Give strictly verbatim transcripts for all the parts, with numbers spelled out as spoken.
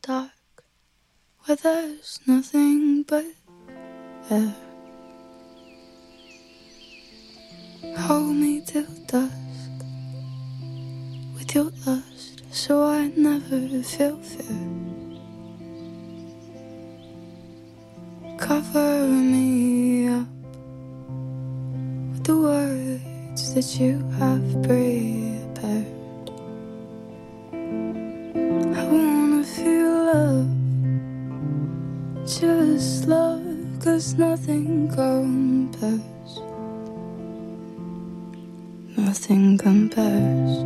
dark, where there's nothing but air. Hold me till dusk with your lust, so I never feel fear. Cover me up with the words that you have prepared. I wanna feel love, just love, 'cause nothing compares. Nothing compares.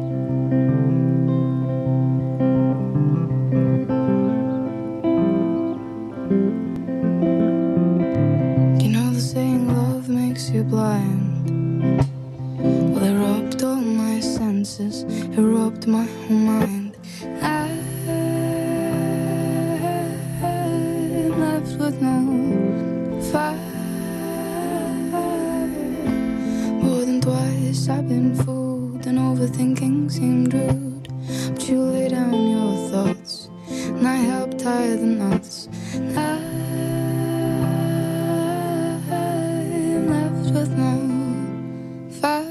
You know the saying, love makes you blind. Well, it robbed all my senses, it robbed my whole mind. I left with no fire. More than twice I've been fooled, and overthinking seemed rude. But you lay down your thoughts, and I helped tie the knots. I left with no fire.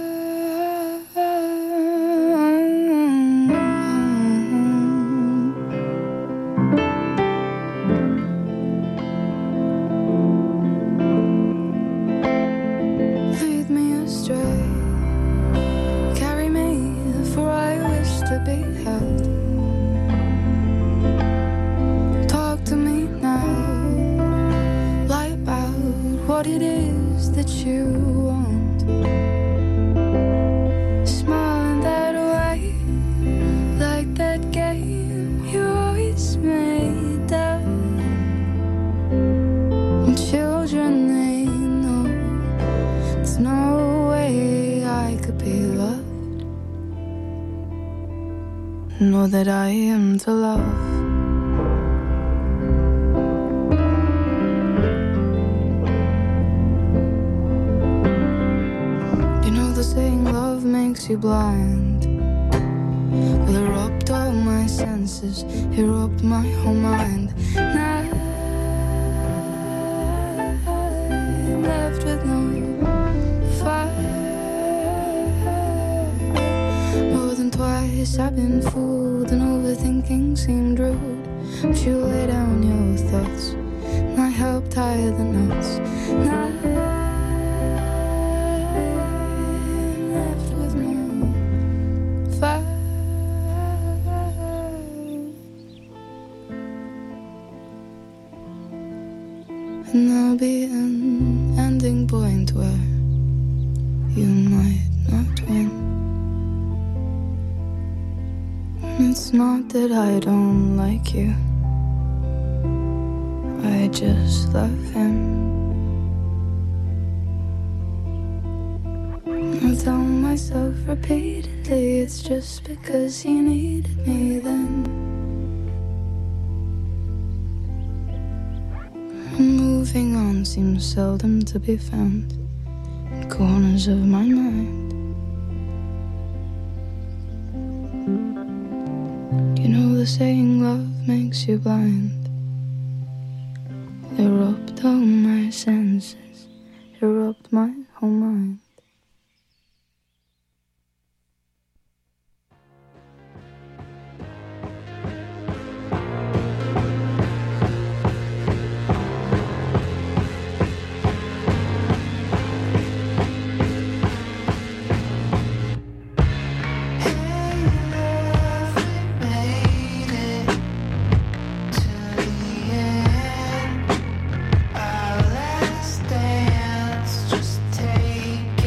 Lead me astray, carry me, for I wish to be held. Talk to me now, lie about what it is that you want. Smile in that way, like that game you always made up. And children, they know there's no way I could be loved. Know that I am to love. You know the saying, love makes you blind. Well, it robbed all my senses, it robbed my whole mind. Now I'm left with no fire. More than twice I've been fooled, and overthinking seemed rude. But you lay down your thoughts, and I helped tie the knots. Now I'm left with no fire. And there'll be an ending point where you might not win. It's not that I don't like you, I just love him. I tell myself repeatedly it's just because he needed me then. Moving on seems seldom to be found in corners of my mind. You know the saying, love makes you blind. It robbed all my senses, it robbed my whole mind. Our last dance, just take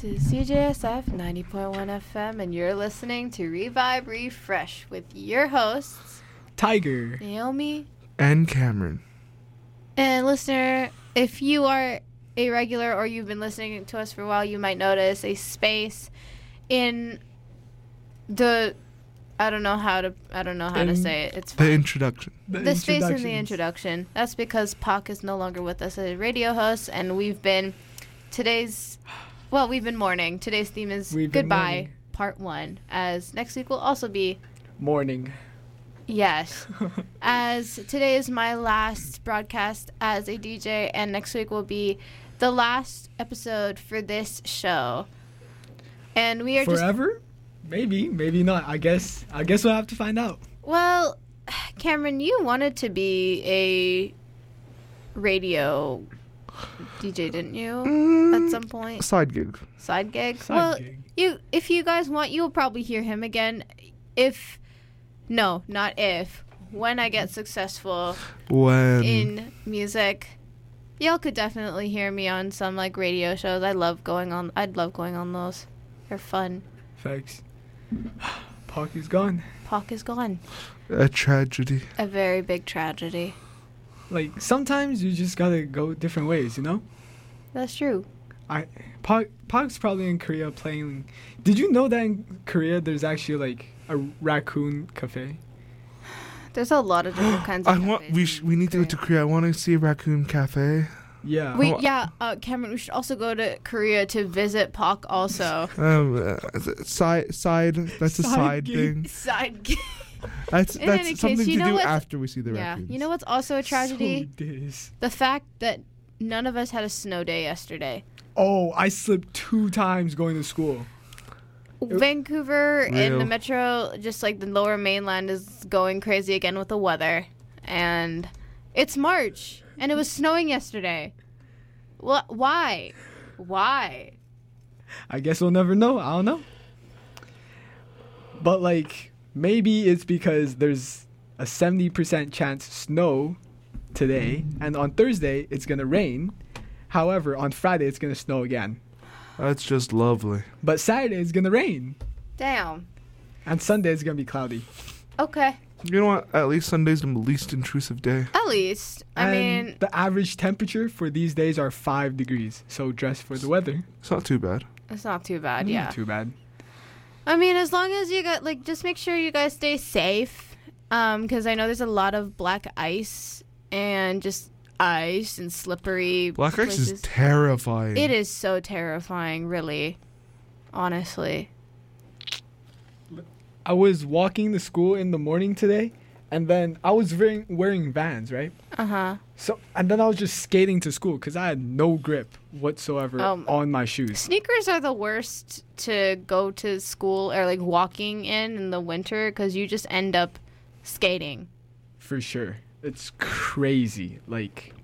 is C J S F ninety point one F M, and you're listening to Revive Refresh with your hosts, Tiger, Naomi, and Cameron. And listener, if you are a regular or you've been listening to us for a while, you might notice a space in the I don't know how to I don't know how in to say it. It's the fine. introduction. the, The space in the introduction. That's because Pac is no longer with us as a radio host, and we've been today's. Well, we've been mourning. Today's theme is We've been goodbye, mourning. part one. As next week will also be Morning. yes. As today is my last broadcast as a D J, and next week will be the last episode for this show. And we are just Forever? Maybe, maybe not. I guess. I guess we'll have to find out. well, Cameron, you wanted to be a radio D J, didn't you? Mm, At some point, Side gig. side gig. Side well, gig. you if you guys want, you'll probably hear him again. If no, not if. When I get successful When in music, y'all could definitely hear me on some like radio shows. I love going on. I'd love going on those. They're fun. Facts. Pac is gone. Pac is gone. a tragedy. A very big tragedy. Like sometimes you just gotta go different ways, you know. That's true. I Pac, Pac's probably in Korea playing. Did you know that in Korea there's actually like a raccoon cafe? There's a lot of different kinds I of want. cafes We in sh- we need to go to Korea. I want to see a raccoon cafe. Yeah. Wait, Oh, yeah, uh, Cameron, we should also go to Korea to visit Pac also. Um, uh, side side. That's a Side side gig. thing. Side gig. That's In that's any case, something you to know do what's- after we see the Yeah. raccoons. You know what's also a tragedy? So this. The fact that none of us had a snow day yesterday. Oh, I slipped two times going to school. Vancouver and the Real. metro, just like the lower mainland, is going crazy again with the weather. And it's March, and it was snowing yesterday. What? Why? Why? I guess we'll never know. I don't know. But like maybe it's because there's a seventy percent chance snow today, and on Thursday it's gonna rain. However, on Friday it's gonna snow again. That's just lovely. But Saturday it's gonna rain, Damn. and Sunday it's gonna be cloudy. Okay. You know what? At least Sunday's the least intrusive day. At least. I and mean, the average temperature for these days are five degrees. So dress for the weather. It's not too bad. it's not too bad, Not yeah. too bad. I mean, as long as you got, like, just make sure you guys stay safe. Um, because I know there's a lot of black ice and just ice and slippery Black ice places. is terrifying. It is so terrifying, really. Honestly. I was walking to school in the morning today, and then I was wearing, wearing Vans, right? Uh-huh. So and then I was just skating to school because I had no grip whatsoever Um, on my shoes. Sneakers are the worst to go to school or, like, walking in in the winter because you just end up skating. For sure. It's crazy. Like,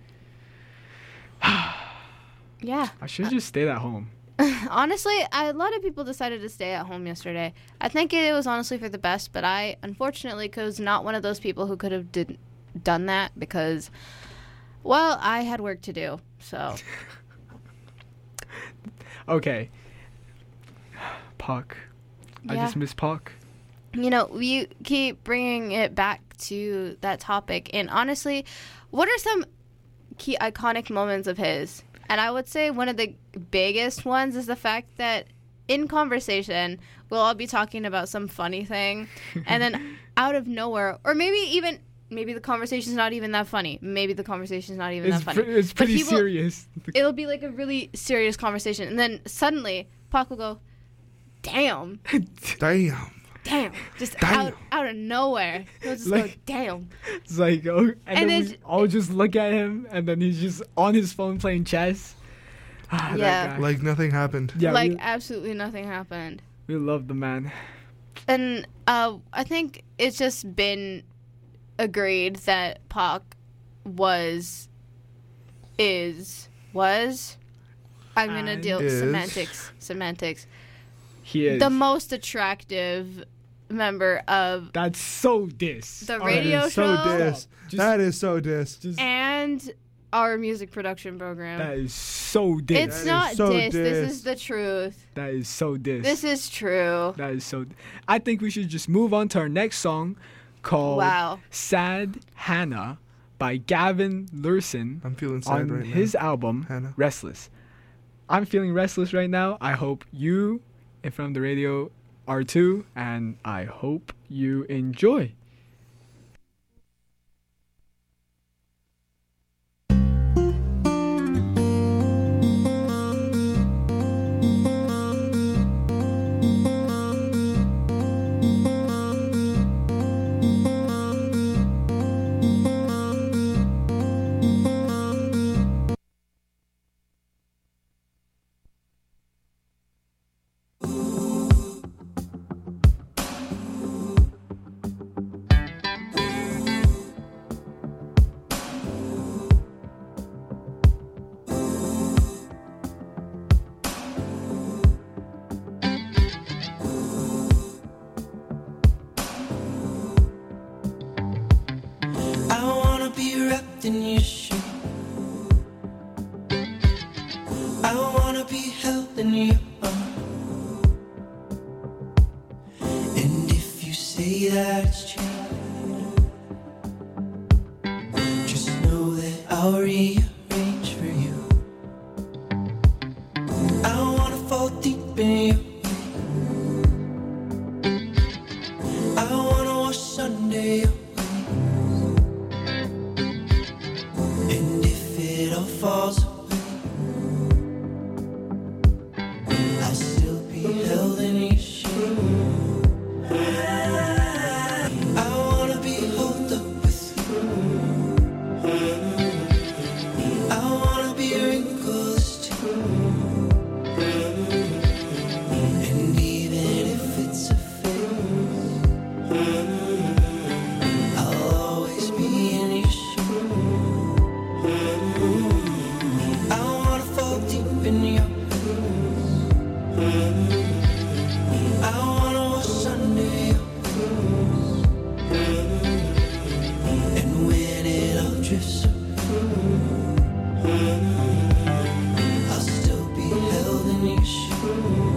Yeah. I should just stayed at home. Honestly, I, a lot of people decided to stay at home yesterday. I think it was honestly for the best, but I, unfortunately, was not one of those people who could have did, done that because, well, I had work to do. So, Okay. Pac. I Yeah. just miss Pac. you know, we keep bringing it back to that topic. And honestly, what are some key iconic moments of his? And I would say one of the biggest ones is the fact that in conversation, we'll all be talking about some funny thing. And then out of nowhere, or maybe even, maybe the conversation's not even that funny. Maybe the conversation's not even It's, that funny. pre- it's But pretty he will- serious. It'll be like a really serious conversation. And then suddenly, Pac will go, damn. Damn. Damn, just Damn. out out of nowhere. He'll just Like- go, damn. It's like, oh, and, And then then we j- all just look at him, and then he's just on his phone playing chess. Ah, that Yeah. guy. Like nothing happened. yeah, like we, absolutely nothing happened. we love the man. And uh, I think it's just been agreed that Pac was, is, was. I'm gonna And deal is. semantics. Semantics. He is. The most attractive member of That's so dis. The All right, radio That is so show? dis. Just- that is so dis. Just and our music production program. That is so diss. It's That is not so diss. This diss. is the truth. That is so diss. This is true. That is so. I think we should just move on to our next song, called Wow. "Sad Hannah" by Gavin Lurson I'm feeling sad on right his now. album Hannah. "Restless." I'm feeling restless right now. I hope you, in front of the radio, are too, and I hope you enjoy. I wanna be wrapped in your shape. I wanna be held in your arms. And if you say that it's changed, just know that I'll rearrange for you. I wanna fall deep in your way. I wanna wash under your and if it all falls away, I'll still be held in your shade. I wanna be holed up with you. I wanna be wrinkles too. And even if it's a phase, I'll always be in your shade. I wanna fall deep in your waves. I wanna wash under your waves. And when it all drifts away, I'll still be held in your shade.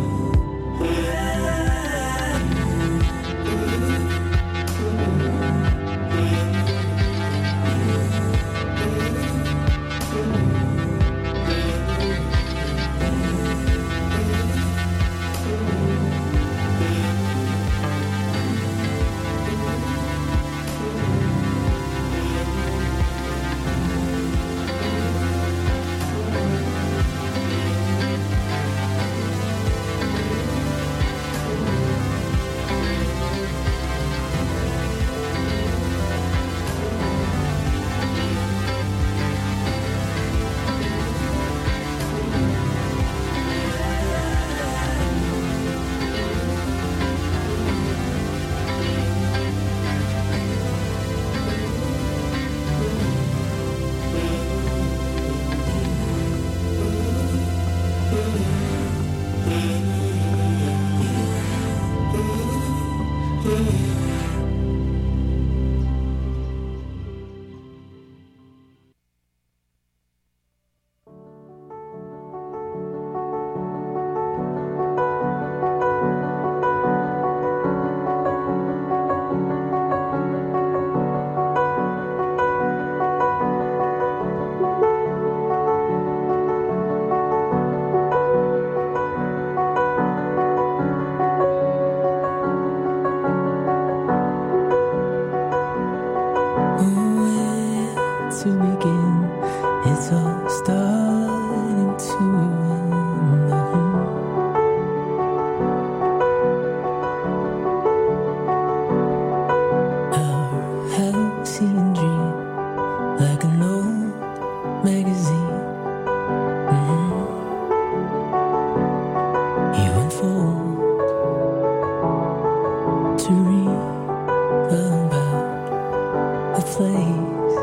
Where to begin? It's all starting to run. Our halcyon dream, like an old magazine. Mhm. You unfold to read about a place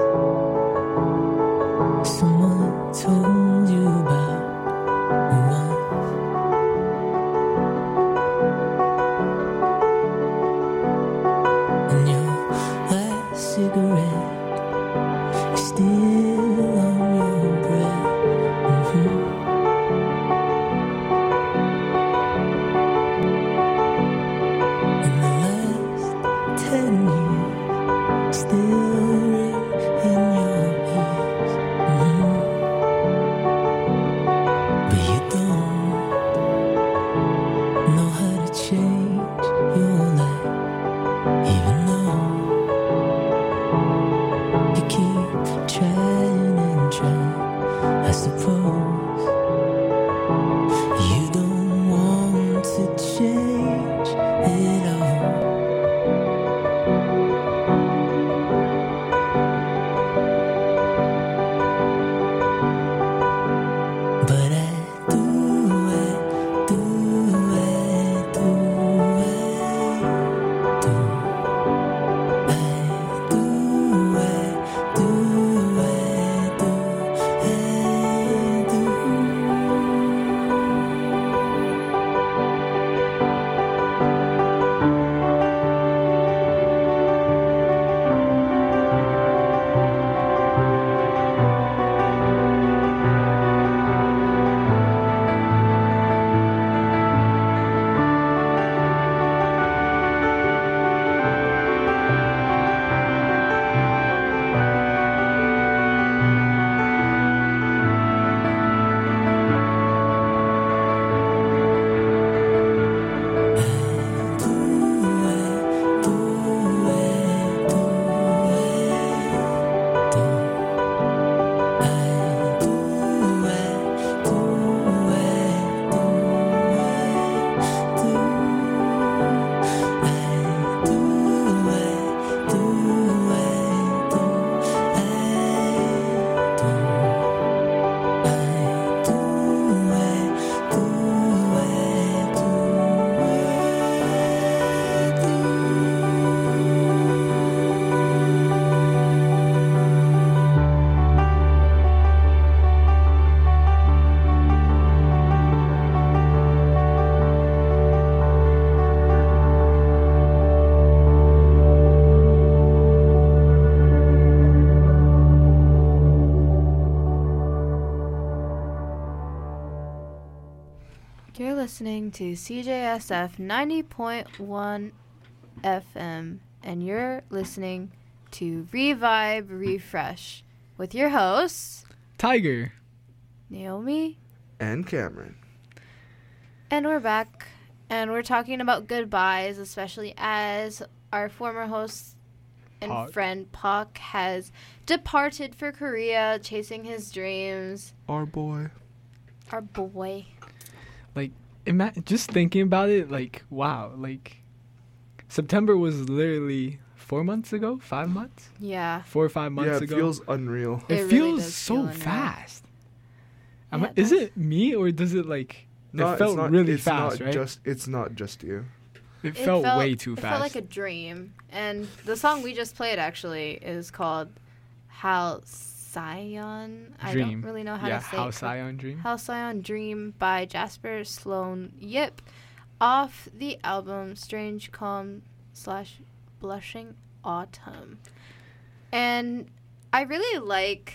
someone told you about once. And your last cigarette is still on your You're listening to C J S F ninety point one F M, and you're listening to Revive Refresh with your hosts, Tiger. Naomi, And Cameron. and we're back, and we're talking about goodbyes, especially as our former host and Pak. friend Pak has departed for Korea, chasing his dreams. Our boy. Our boy. Like, ima- just thinking about it, like, wow, like, September was literally four months ago, five months, Yeah. four or five months Yeah, it ago. feels unreal. it It really feels does so feel unreal. fast. Am Yeah, I- it is does. it me or does it like? No, it it's felt not- really it's fast, not right? Just, it's not just you. it, felt way too it fast. felt like a dream. And the song we just played actually is called Halcyon. I don't Dream. really know how yeah, to say how it. Scion Dream. Halcyon Dream by Jasper Sloan Yip off the album Strange Calm slash Blushing Autumn. And I really like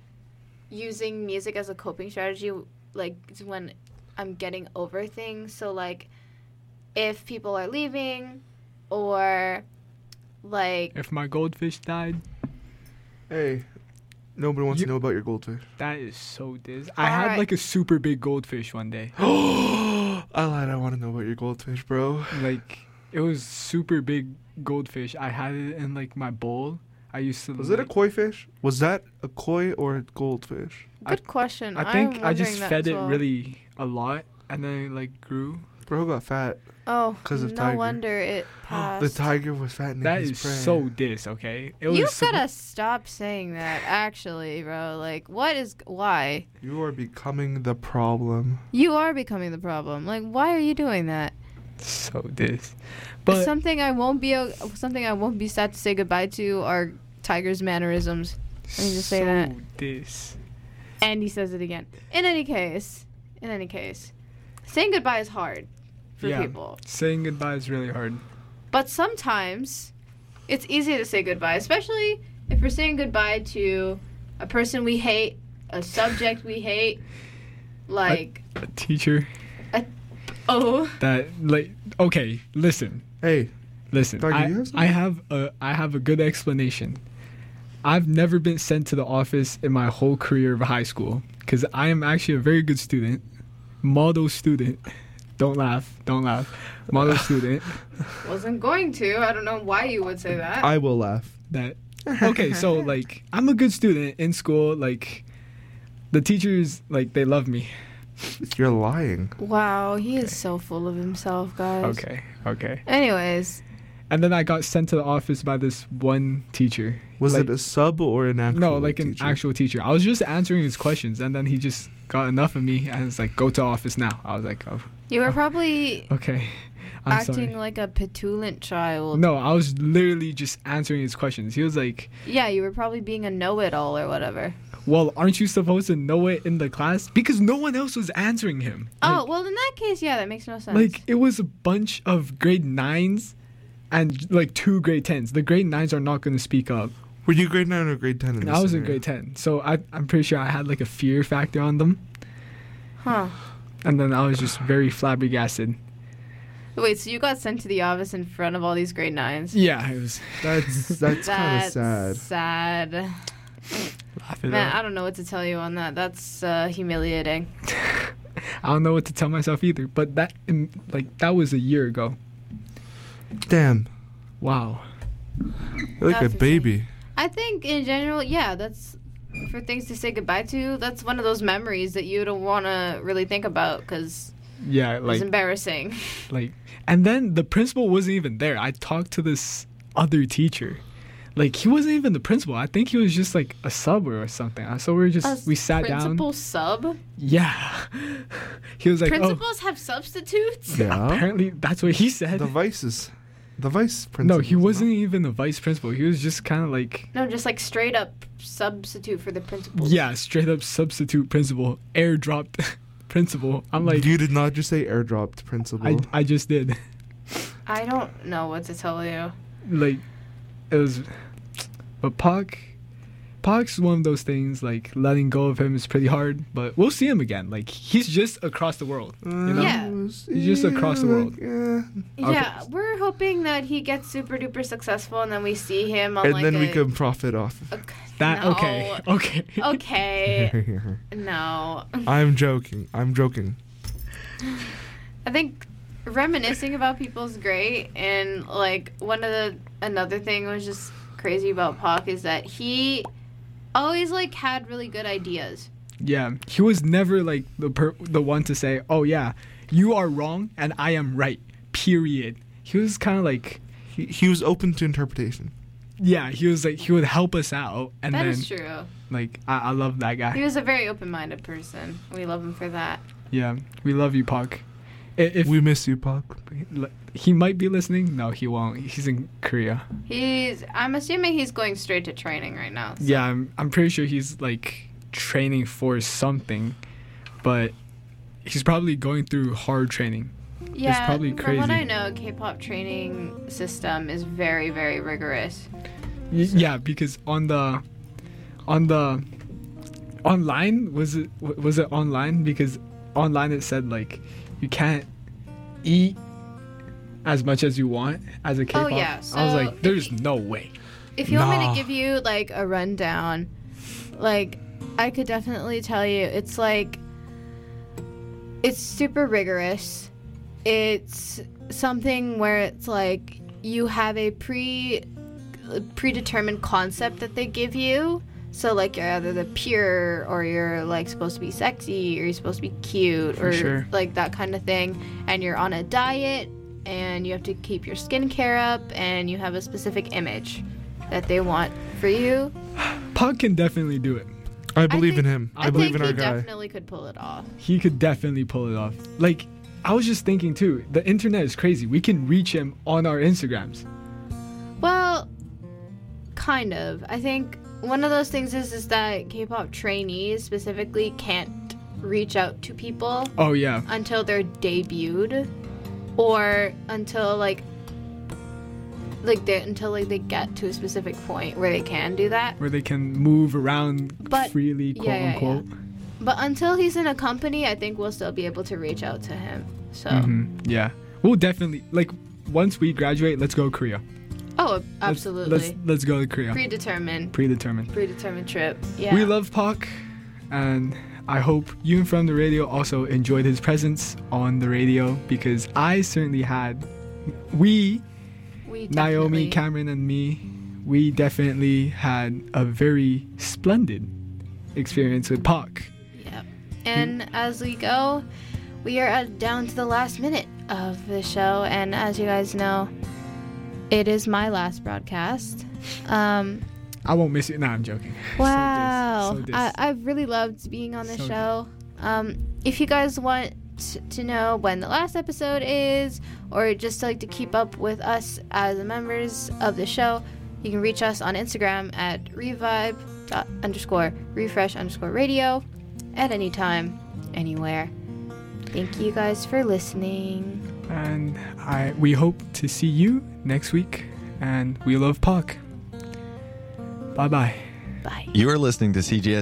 using music as a coping strategy, like when I'm getting over things. So like if people are leaving or like If my goldfish died, Hey, nobody wants You- to know about your goldfish. that is so dis. I had Alright. like a super big goldfish one day. I lied. I want to know about your goldfish, bro. Like it was super big goldfish. I had it in like my bowl. I used to. Was it a like- koi fish? Was that a koi or a goldfish? good question. I think I'm I just wondering that fed as it well. really a lot, and then it like grew. Bro got fat. Oh, 'Cause of no Tiger. wonder it passed. The tiger was fattening That his is prey. so dis. Okay, it was. You've suppo- gotta stop saying that, actually, bro. Like, what is why? You are becoming the problem. You are becoming the problem. Like, why are you doing that? so dis. But something I won't be o- something I won't be sad to say goodbye to are Tiger's mannerisms. Let me just say so that. dis. And he says it again. In any case, in any case, saying goodbye is hard for Yeah. people. Saying goodbye is really hard. But sometimes it's easy to say goodbye, especially if we're saying goodbye to a person we hate, a subject we hate, like A teacher oh, that like okay, listen. Hey, Listen, Tiger, I, you have I have a I have a good explanation. I've never been sent to the office in my whole career of high school because I am actually a very good student, model student. Don't laugh, don't laugh. Model student. wasn't going to. I don't know why you would say that. I will laugh. That okay, so like I'm a good student in school. Like the teachers, like they love me. You're lying. Wow, he is so full of himself, guys. Okay, okay. Anyways, And then I got sent to the office by this one teacher. Was Like- it a sub or an actual? No, like an teacher? actual teacher. I was just answering his questions, and then he just got enough of me and was like, "Go to office now." I was like, "Oh, you were probably okay." I'm acting sorry. like a petulant child. No, I was literally just answering his questions. He was like, Yeah, you were probably being a know-it-all or whatever. "Well, aren't you supposed to know it in the class?" Because no one else was answering him. oh, Like- well, in that case, yeah, that makes no sense. Like it was a bunch of grade nines and like two grade tens. The grade nines are not going to speak up. Were you grade nine or grade ten? In I this was in scenario? grade ten, so I, I'm pretty sure I had like a fear factor on them, huh. and then I was just very flabbergasted. Wait, so you got sent to the office in front of all these grade nines? Yeah, it was. That's that's kind of That's sad. sad. Laugh it Man, up. I don't know what to tell you on that. That's uh, humiliating. I don't know what to tell myself either. But that, in, like, that was a year ago. Damn, Wow. you're like That's a baby. I think in general, yeah, that's for things to say goodbye to. That's one of those memories that you don't want to really think about because Yeah, it's like, embarrassing. like, and then the principal wasn't even there. I talked to this other teacher. Like, he wasn't even the principal. I think he was just like a sub or something. Uh, So we were just, A we sat down. Principal sub? Yeah. He was like, Principals have substitutes? oh, Yeah. apparently that's what he said. The vices, the vice principal. No, he wasn't even the vice principal. He was just kind of like, No, just like straight up substitute for the principal. yeah, straight up substitute principal, airdropped principal. I'm like, you did not just say airdropped principal. I, I just did. I don't know what to tell you. Like, it was, but Puck, Pac's one of those things, like, letting go of him is pretty hard, but we'll see him again. Like, he's just across the world, you know? Yeah. He's just across the world. Yeah. Yeah, we're hoping that he gets super duper successful, and then we see him on And like then a, we can profit off. a- That, no. okay, okay. Okay. No. I'm joking. I'm joking. I think reminiscing about people's great, and like one of the another thing was just crazy about Pac is that he always like had really good ideas. Yeah, he was never, like, the per- the one to say, oh, yeah, you are wrong and I am right, period. He was kind of like, He, he was open to interpretation. yeah, he was like, he would help us out. And That then, is true. like, I, I love that guy. He was a very open-minded person. We love him for that. Yeah, we love you, Pac. I- If We miss you, Pac. he might be listening, no, he won't. He's in Korea. He's. I'm assuming he's going straight to training right now. so- Yeah, I'm, I'm pretty sure he's, like, training for something, but he's probably going through hard training. Yeah, probably from what crazy. I know, K-pop training system is very, very rigorous. Y- yeah, because on the on the online was it w- was it online because online it said like you can't eat as much as you want as a K-pop. Oh, yeah, I was so like, if there's you- no way. If you want me Nah. to give you like a rundown, like I could definitely tell you, it's like it's super rigorous. It's something where it's like you have a pre predetermined concept that they give you. So like you're either the pure or you're like supposed to be sexy or you're supposed to be cute For or sure. like that kind of thing, and you're on a diet and you have to keep your skincare up and you have a specific image that they want for you. Pac can definitely do it. I believe think- in him. I, I, believe think in our he guy. definitely could pull it off. He could definitely pull it off. Like, I was just thinking too, the internet is crazy. We can reach him on our Instagrams. Well, kind of. I think one of those things is is that K-pop trainees specifically can't reach out to people Oh yeah. until they're debuted, or until like like they until like they get to a specific point where they can do that. Where they can move around But- freely, quote yeah, yeah, unquote. But until he's in a company, I think we'll still be able to reach out to him. So, Mhm, yeah. We'll definitely, like, once we graduate, let's go to Korea. oh, Let's- absolutely. Let's, let's go to Korea. Predetermined, Predetermined. predetermined trip. Yeah. We love Pac, and I hope you and From the Radio also enjoyed his presence on the radio, because I certainly had. We, We Naomi, definitely- Cameron, and me, we definitely had a very splendid experience with Pac. Yep. And as we go, we are at, down to the last minute of the show, and as you guys know, it is my last broadcast. Um, I won't miss you. Nah, I'm joking. wow, So dis- so dis- I, I've really loved being on the So show. Um, if you guys want to know when the last episode is, or just like to keep up with us as the members of the show, you can reach us on Instagram at revive dot underscore refresh underscore radio at any time, anywhere. Thank you guys for listening. And I we hope to see you next week. And we love Pac. Bye bye. Bye. You are listening to C G S